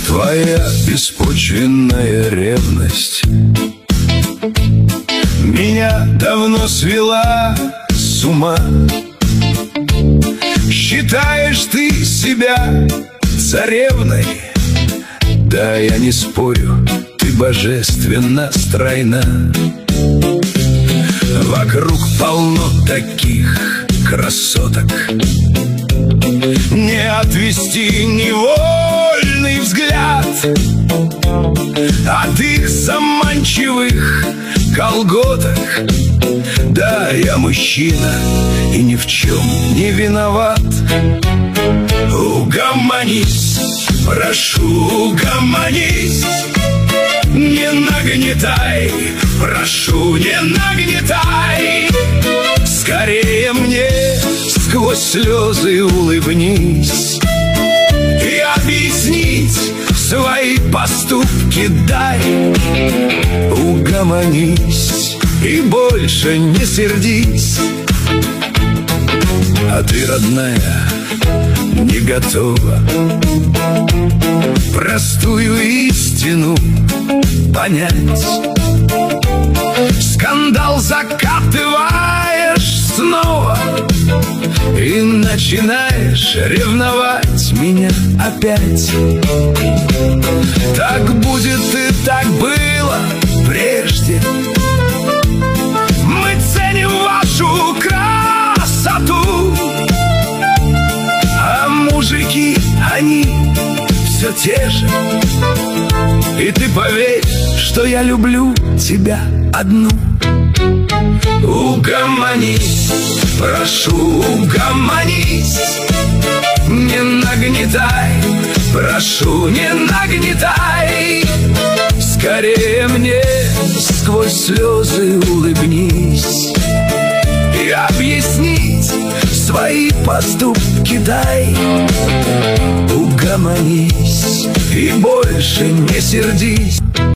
Твоя беспочвенная ревность меня давно свела с ума. Считаешь ты себя царевной? Да, я не спорю, ты божественно стройна. Вокруг полно таких красоток, не отвести невольный взгляд от их заманчивых колготок. Да, я мужчина и ни в чем не виноват. Угомонись, прошу, угомонись. Не нагнетай, прошу, не нагнетай. Скорее мне сквозь слезы улыбнись и объяснить свои поступки дай. Угомонись и больше не сердись. А ты, родная, не готова простую истину понять. Скандал закатываешь снова и начинаешь ревновать меня опять. Так будет и так было прежде. Мы ценим вашу красоту, а мужики, они все те же. И ты поверь, что я люблю тебя одну. Угомонись, прошу, угомонись. Не нагнетай, прошу, не нагнетай. Скорее мне сквозь слезы улыбнись и объяснить свои поступки дай. Угомонись и больше не сердись.